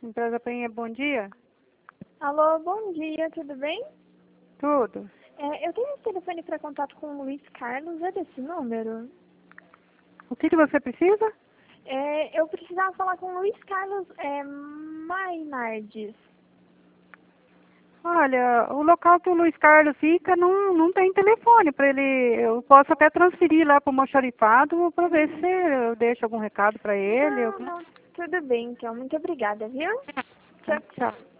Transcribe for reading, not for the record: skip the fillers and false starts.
Empresa Penha, bom dia. Alô, bom dia, tudo bem? Tudo. Eu tenho esse telefone para contato com o Luiz Carlos, é desse número? O que você precisa? Eu precisava falar com o Luiz Carlos Mainardes. Olha, o local que o Luiz Carlos fica não tem telefone para ele. Eu posso até transferir lá para o Mochorifado para ver se eu deixo algum recado para ele. Não, tudo bem, então, muito obrigada, viu? Tchau. Tchau.